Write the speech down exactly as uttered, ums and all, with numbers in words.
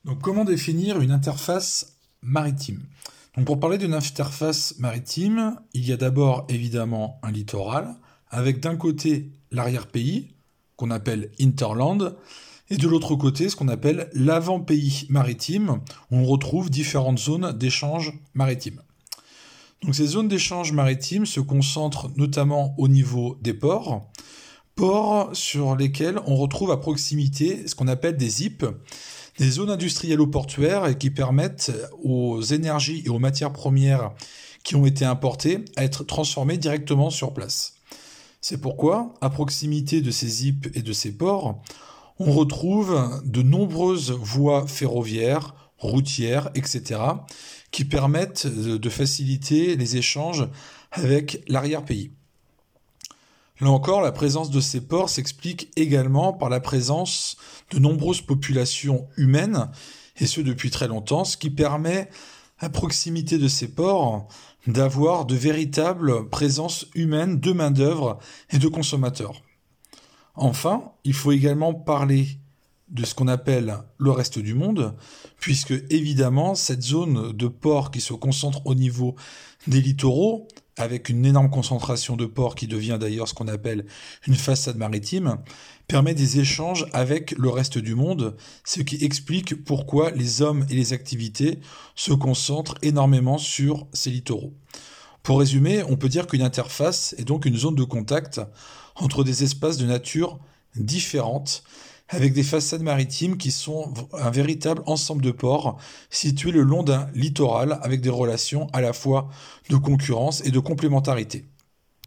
Donc, comment définir une interface maritime? Donc, pour parler d'une interface maritime, il y a d'abord évidemment un littoral, avec d'un côté l'arrière-pays, qu'on appelle Interland, et de l'autre côté ce qu'on appelle l'avant-pays maritime, où on retrouve différentes zones d'échange maritime. Donc, ces zones d'échange maritime se concentrent notamment au niveau des ports, ports sur lesquels on retrouve à proximité ce qu'on appelle des Z I P, des zones industrielles ou portuaires et qui permettent aux énergies et aux matières premières qui ont été importées à être transformées directement sur place. C'est pourquoi, à proximité de ces Z I P et de ces ports, on retrouve de nombreuses voies ferroviaires, routières, et cetera, qui permettent de faciliter les échanges avec l'arrière-pays. Là encore, la présence de ces ports s'explique également par la présence de nombreuses populations humaines, et ce depuis très longtemps, ce qui permet, à proximité de ces ports, d'avoir de véritables présences humaines de main-d'œuvre et de consommateurs. Enfin, il faut également parler de ce qu'on appelle le reste du monde, puisque évidemment, cette zone de ports qui se concentre au niveau des littoraux, avec une énorme concentration de ports qui devient d'ailleurs ce qu'on appelle une façade maritime, permet des échanges avec le reste du monde, ce qui explique pourquoi les hommes et les activités se concentrent énormément sur ces littoraux. Pour résumer, on peut dire qu'une interface est donc une zone de contact entre des espaces de nature différentes, avec des façades maritimes qui sont un véritable ensemble de ports situés le long d'un littoral avec des relations à la fois de concurrence et de complémentarité.